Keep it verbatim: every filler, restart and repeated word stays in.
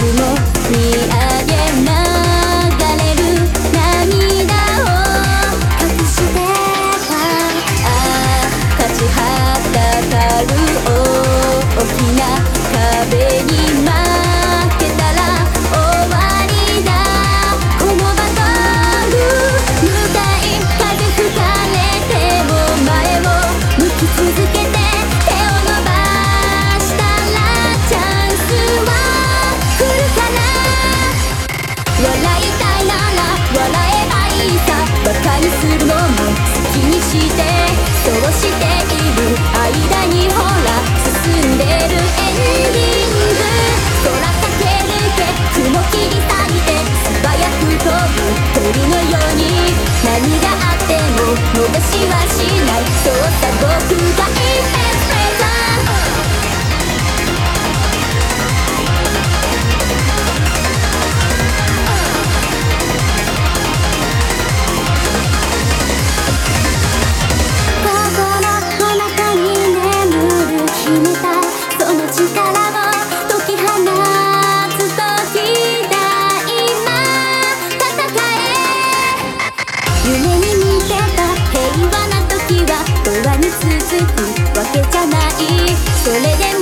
も見上げ流れる涙を隠してた。ああ立ちはだかる大きな壁に負けたら終わりだ。このバトル向かい風吹かれても前を向き続けて手を伸ばしたらチャンスは来るかな。笑いたいなら笑えばいいさ。バカにするのも好きにしてそうしている間にほら進んでるエンディング。空駆け抜け雲切り裂いて素早く飛ぶ鳥のように何があっても逃しはしない。そうさ僕がインペスプレザー心の中に眠る秘めたその力を解き放つ時だ。今戦え夢に見てた平和な時は永遠に続くわけじゃない。それでも